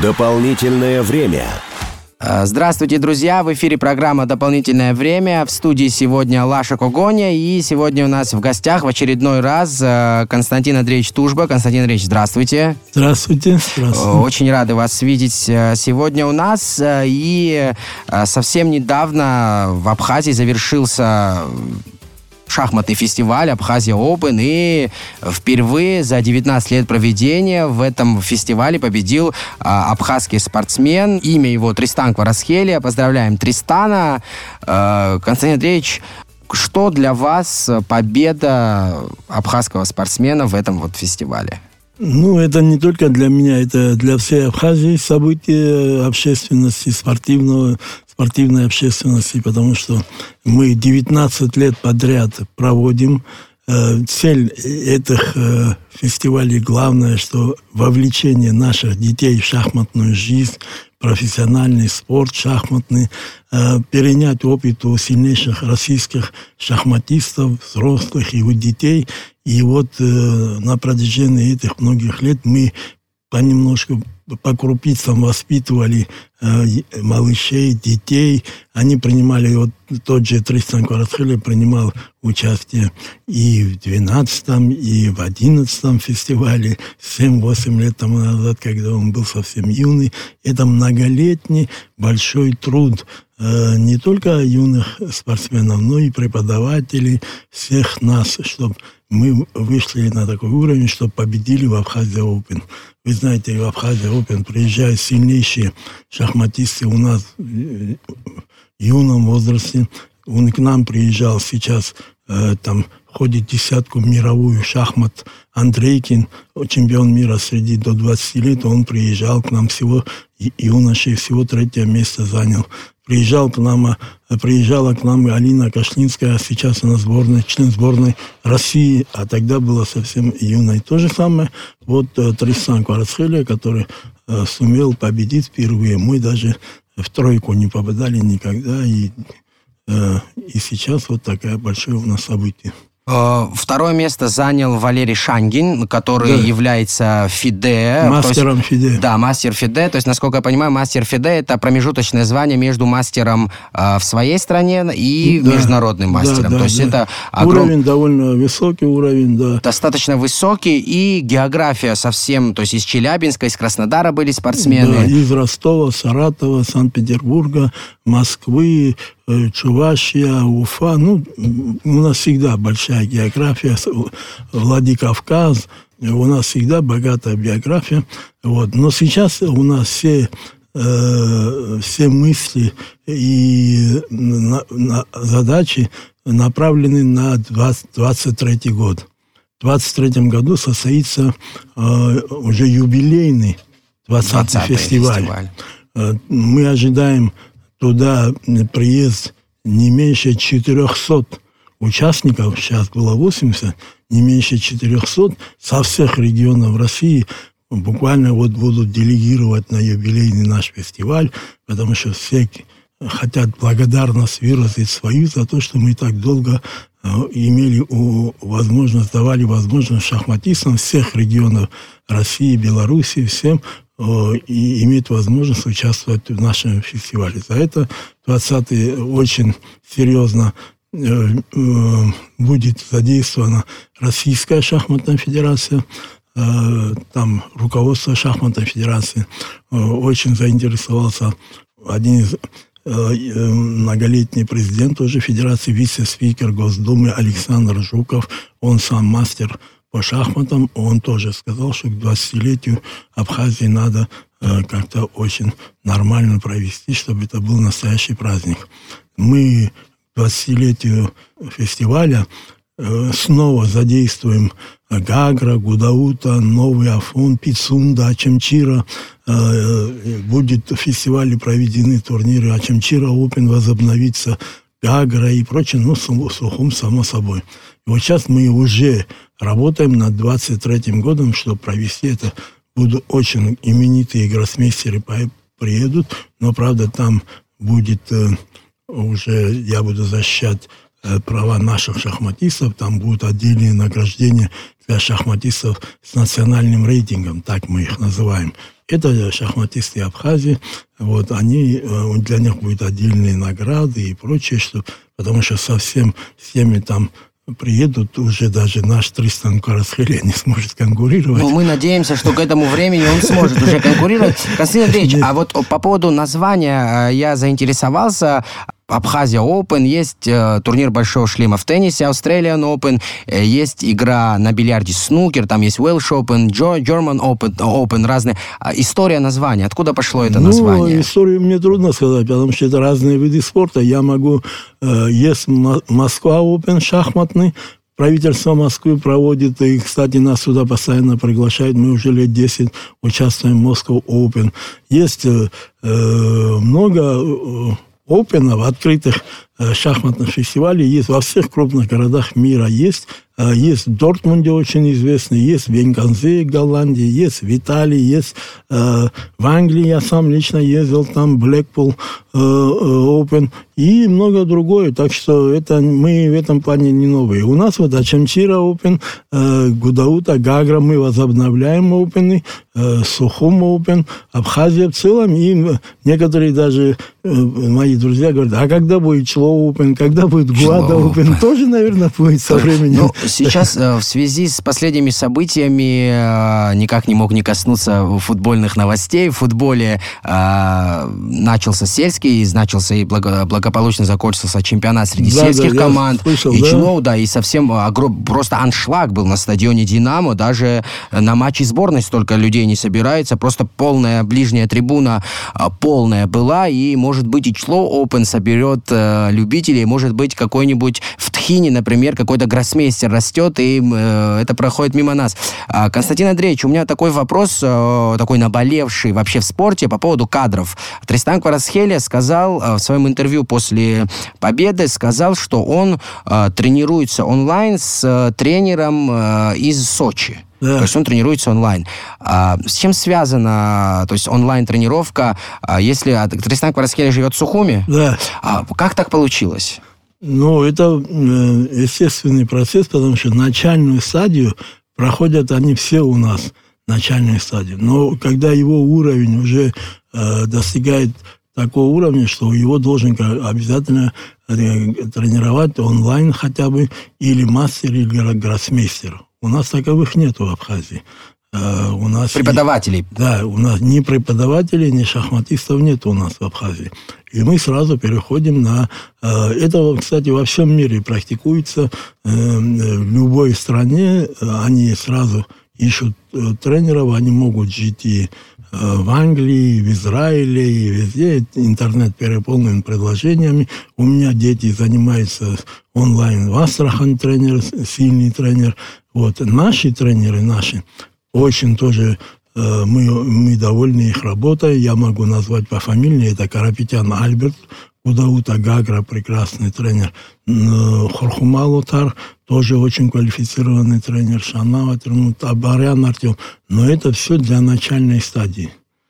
Дополнительное время. Здравствуйте, друзья! В эфире программа «Дополнительное время». В студии сегодня Лаша Когоня. И сегодня у нас в гостях в очередной раз Константин Андреевич Тужба. Константин Андреевич, здравствуйте. Здравствуйте. Здравствуйте. Очень рады вас видеть сегодня у нас. И совсем недавно в Абхазии завершился шахматный фестиваль «Абхазия Open», и впервые за 19 лет проведения в этом фестивале победил абхазский спортсмен. Имя его Тристан Кварасхелия. Поздравляем Тристана. Константин Андреевич, что для вас победа абхазского спортсмена в этом вот фестивале? Это не только для меня, это для всей Абхазии событие общественности, спортивной общественности, потому что мы 19 лет подряд проводим. Цель этих фестивалей главное, что вовлечение наших детей в шахматную жизнь, профессиональный спорт шахматный, перенять опыт у сильнейших российских шахматистов, взрослых и у детей. И на протяжении этих многих лет мы понемножку, по крупицам воспитывали малышей, детей. Они принимали, тот же Тристан Кварасхелия принимал участие и в 12-м, и в 11-м фестивале 7-8 лет тому назад, когда он был совсем юный. Это многолетний большой труд не только юных спортсменов, но и преподавателей, всех нас, чтобы мы вышли на такой уровень, чтобы победили в Абхазия Open. Вы знаете, в Абхазия Open приезжают сильнейшие шахматисты у нас в юном возрасте. Он к нам приезжал сейчас, ходит десятку мировую шахмат. Андрейкин, чемпион мира среди до 20 лет, он приезжал к нам всего, юношей всего 3-е место занял. Приезжала к нам и Алина Кашлинская, а сейчас она член сборной России, а тогда была совсем юной. То же самое, Тристан Кварасхелия, который сумел победить впервые. Мы даже в тройку не попадали никогда, и сейчас такое большое у нас событие. Второе место занял Валерий Шангин, который является ФИДЕ. Мастером ФИДЕ. Да, мастер ФИДЕ. То есть, насколько я понимаю, мастер ФИДЕ – это промежуточное звание между мастером в своей стране и международным мастером. То есть это уровень довольно высокий, достаточно высокий, и география совсем, то есть из Челябинска, из Краснодара были спортсмены. Да, из Ростова, Саратова, Санкт-Петербурга, Москвы, Чувашия, Уфа. У нас всегда большая география, Владикавказ, у нас всегда богатая биография. Но сейчас у нас все мысли и задачи направлены на 2023 год. В 2023 году состоится уже юбилейный 20-й фестиваль. Мы ожидаем туда приезд не меньше 400 участников, сейчас было 80, не меньше 400 со всех регионов России буквально будут делегировать на юбилейный наш фестиваль, потому что все хотят благодарность выразить свою за то, что мы так долго давали возможность шахматистам всех регионов России, Беларуси, всем и иметь возможность участвовать в нашем фестивале. За это 20-й очень серьезно будет задействована Российская шахматная федерация. Там руководство шахматной федерации очень заинтересовался один из многолетний президент уже федерации, вице-спикер Госдумы Александр Жуков. Он сам мастер по шахматам. Он тоже сказал, что к 20-летию Абхазии надо как-то очень нормально провести, чтобы это был настоящий праздник. Мы к 20-летию фестиваля снова задействуем Гагра, Гудаута, Новый Афон, Пицунда, Ачамчира. Будет в фестивале проведены турниры Ачамчира Open, возобновится Гагра и прочее, Сухум, само собой. И сейчас мы уже работаем над 23-м годом, чтобы провести это. Будут очень именитые гроссмейстеры приедут, но, правда, там будет уже, я буду защищать права наших шахматистов, там будут отдельные награждения для шахматистов с национальным рейтингом, так мы их называем. Это шахматисты Абхазии. Вот, для них будут отдельные награды и прочее, потому что совсем с теми там приедут, уже даже наш Тристан Кварасхелия не сможет конкурировать. Ну, мы надеемся, что к этому времени он сможет уже конкурировать. Константин Андреевич, а вот по поводу названия я заинтересовался. Абхазия Open, есть турнир Большого шлема в теннисе, Australian Open, есть игра на бильярде снукер, там есть Welsh Open, German Open, разные. История названия, откуда пошло это название? Историю мне трудно сказать, потому что это разные виды спорта. Есть Москва Open шахматный, правительство Москвы проводит, и, кстати, нас сюда постоянно приглашают, мы уже лет 10 участвуем в Moscow Open. Есть много опенов, открытых шахматных фестивалей, есть во всех крупных городах мира, есть в Дортмунде очень известный, есть в Венганзе, Голландии, есть в Италии, есть в Англии, я сам лично ездил, там Blackpool Open и много другое, так что мы в этом плане не новые. У нас вот Ачамчира Open, Гудаута, Гагра, мы возобновляем Open, Сухум Open, Абхазия в целом, и некоторые даже мои друзья говорят, а когда будет Чло Open, когда будет Гуада Open, тоже, наверное, будет со временем. Сейчас в связи с последними событиями никак не мог не коснуться футбольных новостей. В футболе начался сельский, начался и благополучно закончился чемпионат среди сельских команд. Слышал, и Чулоу, и совсем просто аншлаг был на стадионе «Динамо». Даже на матче сборной столько людей не собирается. Просто полная ближняя трибуна полная была. И, может быть, и Члоу Open соберет любителей. Может быть, какой-нибудь в Тхине, например, какой-то гроссмейстер растет, и это проходит мимо нас. Константин Андреевич, у меня такой вопрос, такой наболевший вообще в спорте по поводу кадров. Тристан Кварасхелия сказал в своем интервью после победы, что он тренируется онлайн с тренером из Сочи. Да. То есть он тренируется онлайн. С чем связана, то есть онлайн-тренировка, если Тристан Кварасхелия живет в Сухуми? Да. Как так получилось? Это естественный процесс, потому что начальную стадию проходят они все у нас, начальную стадию. Но когда его уровень уже достигает такого уровня, что его должен обязательно тренировать онлайн хотя бы, или мастер, или гроссмейстер. У нас таковых нет в Абхазии. У нас преподавателей. У нас ни преподавателей, ни шахматистов нет у нас в Абхазии. И мы сразу переходим на... Это, кстати, во всем мире практикуется. В любой стране они сразу ищут тренеров, они могут жить и в Англии, в Израиле, и везде. Интернет переполнен предложениями. У меня дети занимаются онлайн в Астрахань, сильный тренер. Наши тренеры, очень тоже мы довольны их работой. Я могу назвать по фамилии. Это Карапетян Альберт, Гудаута Гагра, прекрасный тренер. Хорхумал Отар, тоже очень квалифицированный тренер. Шанава, Абарян Артем. Но это все для начальной стадии.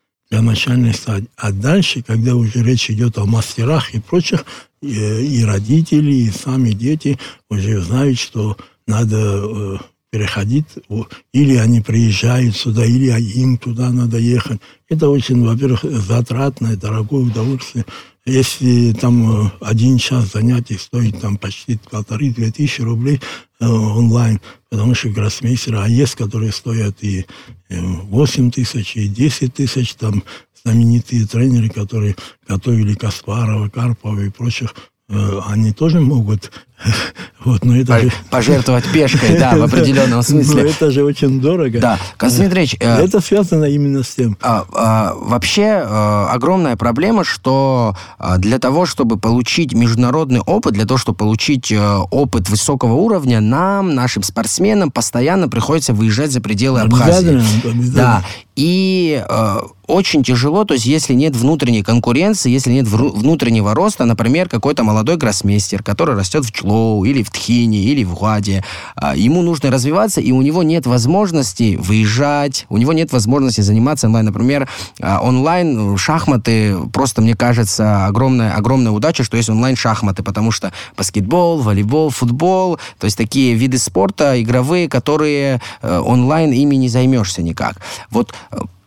А дальше, когда уже речь идет о мастерах и прочих, и родители, и сами дети уже знают, что надо... переходить, или они приезжают сюда, или им туда надо ехать. Это очень, во-первых, затратное, дорогое удовольствие. Если там 1 час занятий стоит там почти 1500-2000 рублей онлайн, потому что гроссмейстеры, есть, которые стоят и 8 тысяч, и 10 тысяч, там знаменитые тренеры, которые готовили Каспарова, Карпова и прочих, они тоже могут пожертвовать пешкой, да, в определенном смысле. Но это же очень дорого. Да, Константин Андреевич... Это связано именно с тем. Вообще огромная проблема, что для того, чтобы получить международный опыт, для того, чтобы получить опыт высокого уровня, нашим спортсменам, постоянно приходится выезжать за пределы Абхазии. Обязательно. Да, и очень тяжело, то есть если нет внутренней конкуренции, если нет внутреннего роста, например, какой-то молодой гроссмейстер, который растет в Члоу, или в Тхине, или в Гуаде, ему нужно развиваться, и у него нет возможности выезжать, у него нет возможности заниматься онлайн. Например, онлайн шахматы, просто, мне кажется, огромная удача, что есть онлайн-шахматы, потому что баскетбол, волейбол, футбол, то есть такие виды спорта игровые, которые онлайн ими не займешься никак.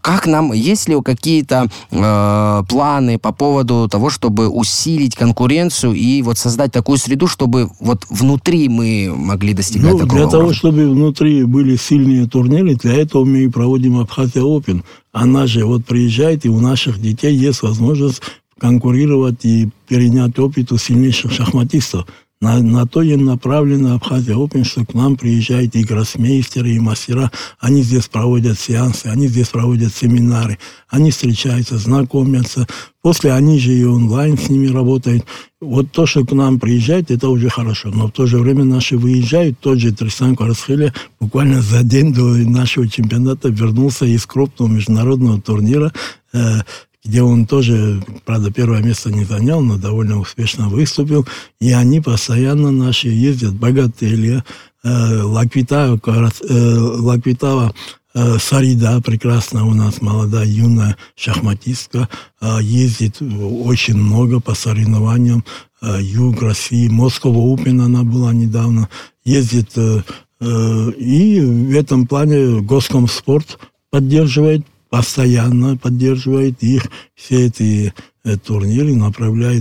Как нам, есть ли какие-то планы по поводу того, чтобы усилить конкуренцию и вот создать такую среду, чтобы вот внутри мы могли достигать такого для уровня? того, чтобы внутри были сильные турниры, для этого мы и проводим Абхазия Open. Она же вот приезжает, и у наших детей есть возможность конкурировать и перенять опыт у сильнейших шахматистов. На то и направлена Абхазия Open, что к нам приезжают и гроссмейстеры, и мастера. Они здесь проводят сеансы, они здесь проводят семинары. Они встречаются, знакомятся. После они же и онлайн с ними работают. Вот то, что к нам приезжает, это уже хорошо. Но в то же время наши выезжают. Тот же Тристан Кварацхелия буквально за день до нашего чемпионата вернулся из крупного международного турнира, где он тоже, правда, первое место не занял, но довольно успешно выступил. И они постоянно наши ездят. Богателья, Лаквитава, Сарида, прекрасная у нас молодая, юная шахматистка, ездит очень много по соревнованиям. Юг России, Москва Open она была недавно. Ездит, и в этом плане Госкомспорт поддерживает, постоянно поддерживает их, все эти турниры, направляет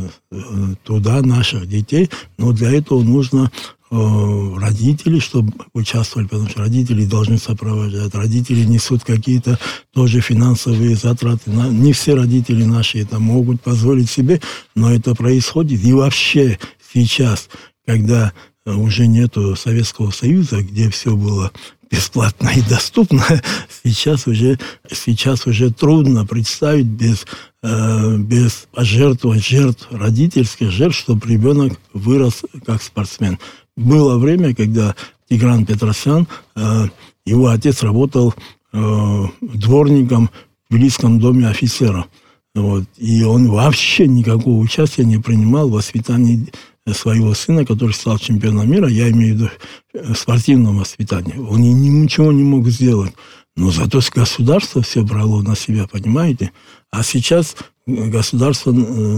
туда наших детей, но для этого нужно родители, чтобы участвовали, потому что родители должны сопровождать, родители несут какие-то тоже финансовые затраты. Не все родители наши это могут позволить себе, но это происходит. И вообще сейчас, когда уже нету Советского Союза, где все было бесплатно и доступно, сейчас уже трудно представить без пожертвований, жертв, родительских жертв, чтобы ребенок вырос как спортсмен. Было время, когда Тигран Петросян, его отец работал дворником в Тбилисском доме офицеров. Вот. И он вообще никакого участия не принимал в воспитании своего сына, который стал чемпионом мира, я имею в виду спортивном воспитании. Он ничего не мог сделать. Но зато государство все брало на себя, понимаете? А сейчас государство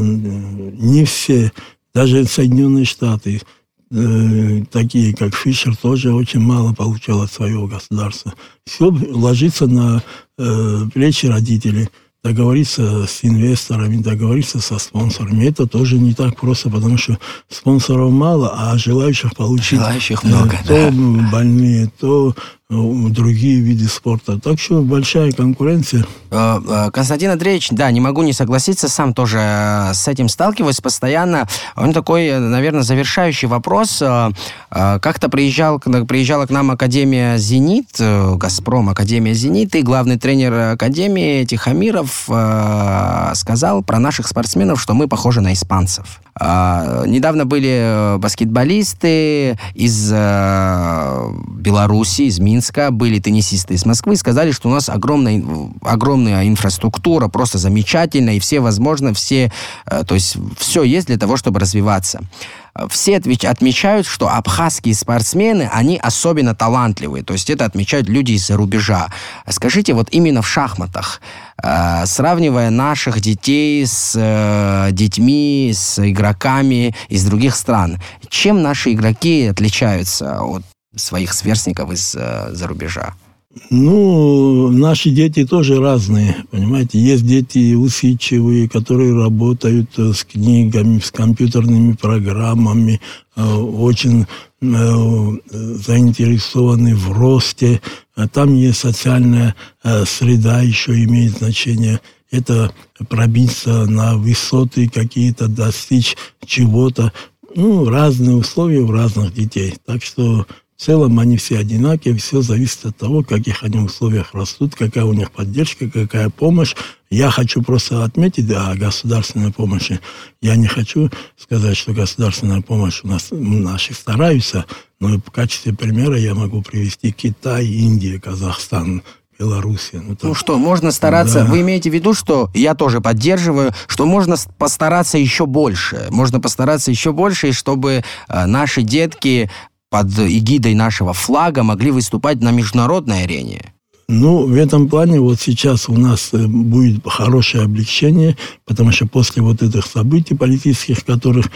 не все, даже Соединенные Штаты, такие как Фишер, тоже очень мало получал от своего государства. Все ложится на плечи родителей. Договориться с инвесторами, договориться со спонсорами. Это тоже не так просто, потому что спонсоров мало, а желающих получить... Желающих много, то больные, то другие виды спорта. Так что большая конкуренция. Константин Андреевич, да, не могу не согласиться, сам тоже с этим сталкиваюсь постоянно. Он такой, наверное, завершающий вопрос. Как-то приезжала к нам Академия «Зенит», «Газпром», Академия «Зенит», и главный тренер Академии Тихомиров сказал про наших спортсменов, что мы похожи на испанцев. Недавно были баскетболисты из Беларуси, из Минска, были теннисисты из Москвы, сказали, что у нас огромная инфраструктура, просто замечательная, и все возможно, то есть все есть для того, чтобы развиваться. Все отмечают, что абхазские спортсмены, они особенно талантливые, то есть это отмечают люди из-за рубежа. Скажите, вот именно в шахматах, сравнивая наших детей с детьми, с игроками из других стран, чем наши игроки отличаются от своих сверстников из-за рубежа? Наши дети тоже разные, понимаете. Есть дети усидчивые, которые работают с книгами, с компьютерными программами, очень заинтересованы в росте. Там есть социальная среда, еще имеет значение. Это пробиться на высоты какие-то, достичь чего-то. Разные условия у разных детей. Так что в целом они все одинаковые, все зависит от того, в каких они условиях растут, какая у них поддержка, какая помощь. Я хочу просто отметить о государственной помощи. Я не хочу сказать, что государственная помощь у нас наши стараются, но в качестве примера я могу привести Китай, Индия, Казахстан, Белоруссия. Можно стараться, да. Вы имеете в виду, что я тоже поддерживаю, что можно постараться еще больше. Можно постараться еще больше, и чтобы наши детки под эгидой нашего флага могли выступать на международной арене? В этом плане вот сейчас у нас будет хорошее облегчение, потому что после вот этих событий политических, которых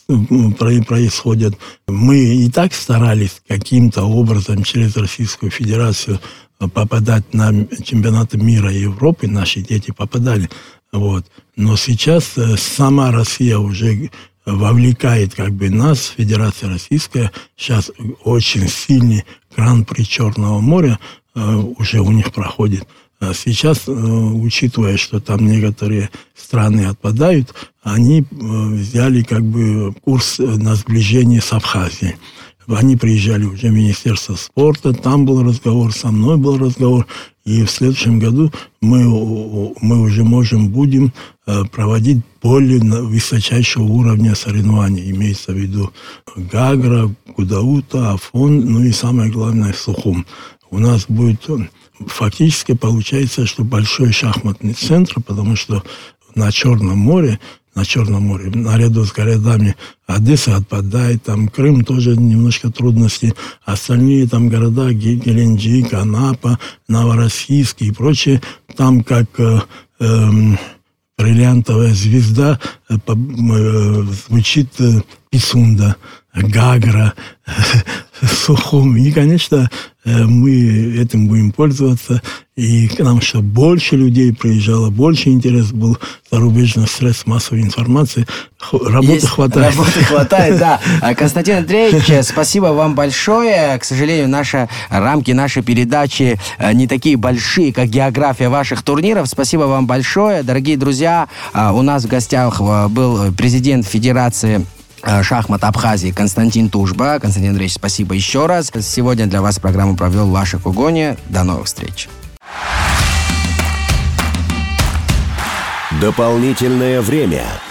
происходят. Мы и так старались каким-то образом через Российскую Федерацию попадать на чемпионаты мира и Европы, наши дети попадали. Вот. Но сейчас сама Россия уже вовлекает нас, Федерация Российская, сейчас очень сильный Гран-при Черного моря уже у них проходит. Сейчас, учитывая, что там некоторые страны отпадают, они взяли курс на сближение с Абхазией. Они приезжали уже в Министерство спорта, там был разговор, со мной был разговор. И в следующем году мы уже будем проводить более высочайшего уровня соревнований. Имеется в виду Гагра, Гудаута, Афон, и самое главное Сухум. У нас будет фактически получается, что большой шахматный центр, потому что на Черном море, наряду с городами Одесса отпадает, там Крым тоже немножко трудности, остальные там города Геленджик, Анапа, Новороссийск и прочее, там как бриллиантовая звезда звучит Писунда, Гагра, Сухум. И, конечно, мы этим будем пользоваться. И к нам, чтобы больше людей приезжало, больше интерес был зарубежных средств массовой информации. Работы хватает, да. Константин Андреевич, спасибо вам большое. К сожалению, рамки нашей передачи не такие большие, как география ваших турниров. Спасибо вам большое. Дорогие друзья, у нас в гостях был президент Федерации шахмат Абхазии Константин Тужба. Константин Андреевич, спасибо еще раз. Сегодня для вас программу провел Лаша Кугони. До новых встреч. Дополнительное время.